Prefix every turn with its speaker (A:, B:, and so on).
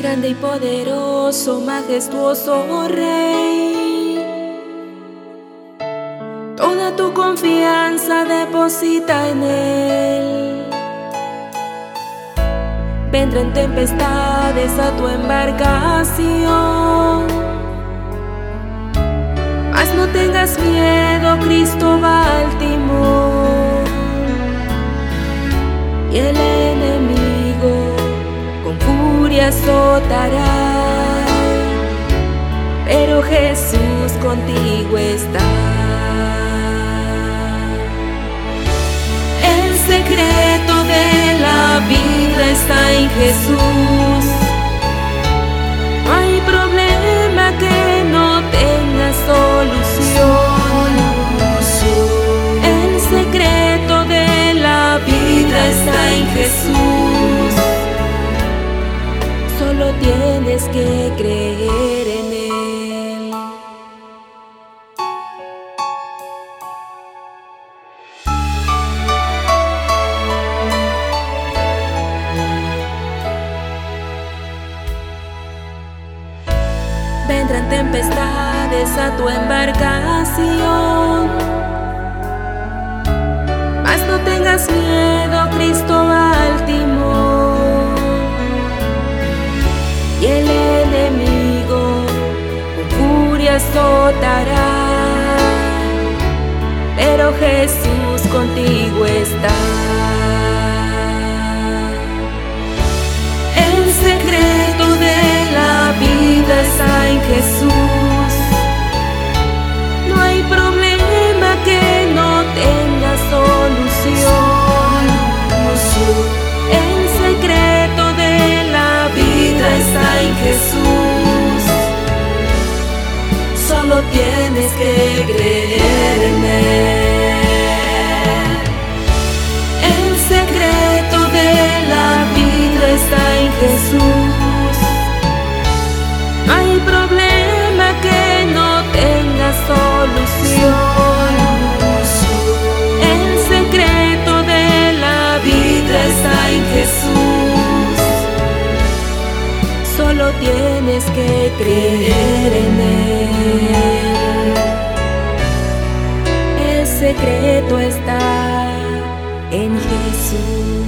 A: grande y poderoso, majestuoso Rey. Toda tu confianza deposita en Él. Vendrá en tempestades a tu embarcación, mas no tengas miedo, Cristo va al timón. Y el enemigo con furia azotará, pero Jesús contigo está. El secreto de la vida está en Jesús. No hay problema que no tenga solución. El secreto de la vida está en Jesús. Solo tienes que creer en Él. Vendrán tempestades a tu embarcación, mas no tengas miedo, Cristo va al timón. Y el enemigo con furia azotará, pero Jesús contigo está. El secreto de la vida está en Jesús. No hay problema que no tenga solución. El secreto de la vida está en Jesús. Solo tienes que creer en Él. El secreto de la vida está en Jesús. No hay problema que no tenga solución. El secreto de la vida está en Jesús. Solo tienes que creer en Él. El secreto está en Jesús.